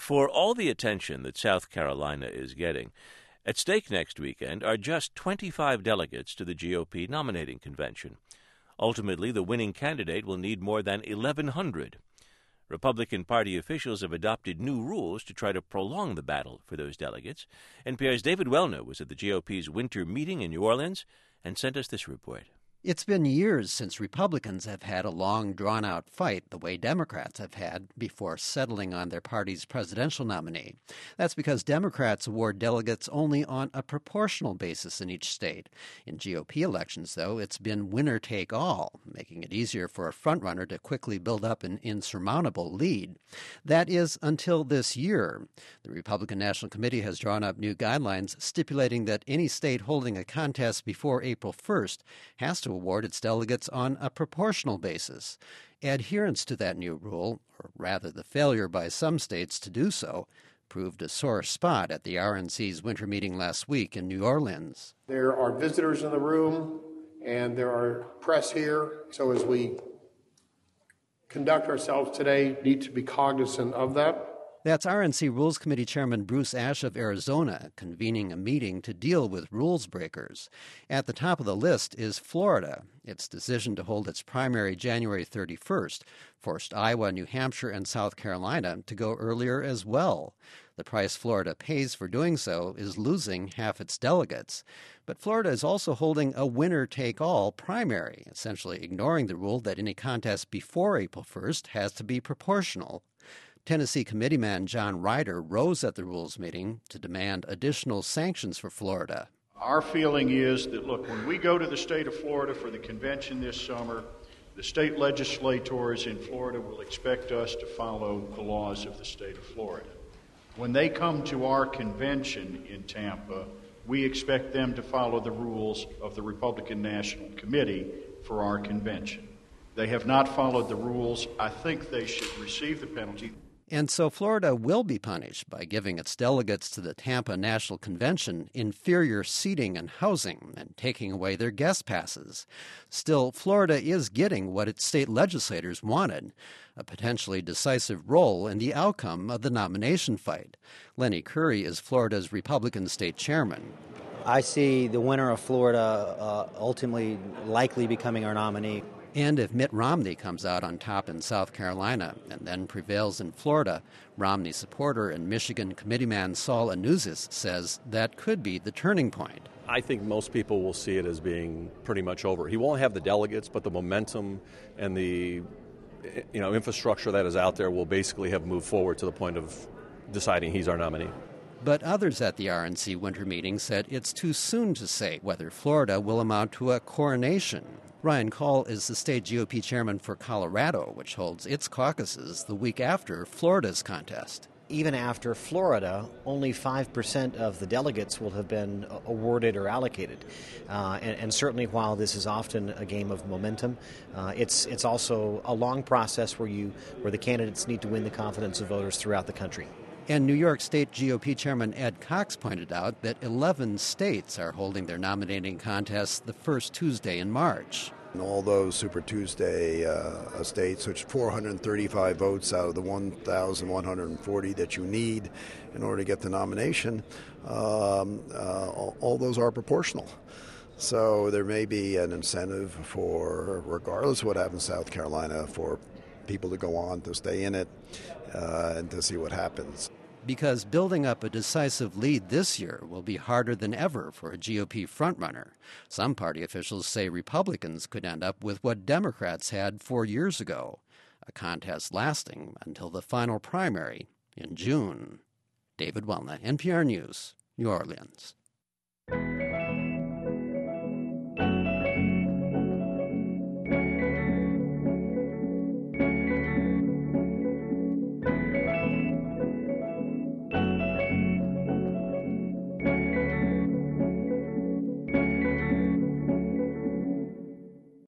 For all the attention that South Carolina is getting, at stake next weekend are just 25 delegates to the GOP nominating convention. Ultimately, the winning candidate will need more than 1,100. Republican Party officials have adopted new rules to try to prolong the battle for those delegates. NPR's David Wellner was at the GOP's winter meeting in New Orleans and sent us this report. It's been years since Republicans have had a long, drawn-out fight the way Democrats have had before settling on their party's presidential nominee. That's because Democrats award delegates only on a proportional basis in each state. In GOP elections, though, it's been winner-take-all, making it easier for a frontrunner to quickly build up an insurmountable lead. That is, until this year. The Republican National Committee has drawn up new guidelines stipulating that any state holding a contest before April 1st has to award its delegates on a proportional basis. Adherence to that new rule, or rather the failure by some states to do so, proved a sore spot at the RNC's winter meeting last week in New Orleans. There are visitors in the room, and there are press here, so as we conduct ourselves today, need to be cognizant of that. That's RNC Rules Committee Chairman Bruce Ashe of Arizona convening a meeting to deal with rules breakers. At the top of the list is Florida. Its decision to hold its primary January 31st forced Iowa, New Hampshire, and South Carolina to go earlier as well. The price Florida pays for doing so is losing half its delegates. But Florida is also holding a winner-take-all primary, essentially ignoring the rule that any contest before April 1st has to be proportional. Tennessee committeeman John Ryder rose at the Rules meeting to demand additional sanctions for Florida. Our feeling is that, look, when we go to the state of Florida for the convention this summer, the state legislators in Florida will expect us to follow the laws of the state of Florida. When they come to our convention in Tampa, we expect them to follow the rules of the Republican National Committee for our convention. They have not followed the rules. I think they should receive the penalty. And so Florida will be punished by giving its delegates to the Tampa National Convention inferior seating and housing and taking away their guest passes. Still, Florida is getting what its state legislators wanted, a potentially decisive role in the outcome of the nomination fight. Lenny Curry is Florida's Republican state chairman. I see the winner of Florida ultimately likely becoming our nominee. And if Mitt Romney comes out on top in South Carolina and then prevails in Florida, Romney supporter and Michigan committeeman Saul Anouzis says that could be the turning point. I think most people will see it as being pretty much over. He won't have the delegates, but the momentum and the infrastructure that is out there will basically have moved forward to the point of deciding he's our nominee. But others at the RNC winter meeting said it's too soon to say whether Florida will amount to a coronation. Ryan Call is the state GOP chairman for Colorado, which holds its caucuses the week after Florida's contest. Even after Florida, only 5% of the delegates will have been awarded or allocated. And certainly while this is often a game of momentum, it's also a long process where the candidates need to win the confidence of voters throughout the country. And New York State GOP Chairman Ed Cox pointed out that 11 states are holding their nominating contests the first Tuesday in March. And all those Super Tuesday states, which 435 votes out of the 1,140 that you need in order to get the nomination, all those are proportional. So there may be an incentive for, regardless of what happens in South Carolina, for people to go on to stay in it and to see what happens. Because building up a decisive lead this year will be harder than ever for a GOP frontrunner. Some party officials say Republicans could end up with what Democrats had 4 years ago, a contest lasting until the final primary in June. David Wellner, NPR News, New Orleans.